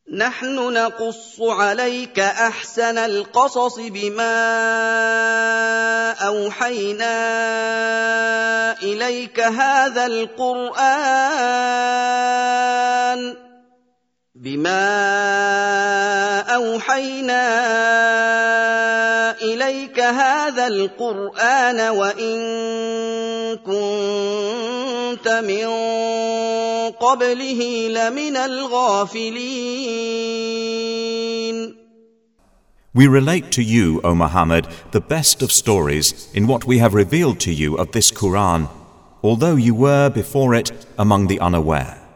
نحن نقص عليك أحسن القصص بما أوحينا إليك هذا القرآن وإن كنت من قبله لمن الغافلين. We relate to you, O Muhammad, the best of stories in what we have revealed to you of this Quran, although you were before it among the unaware.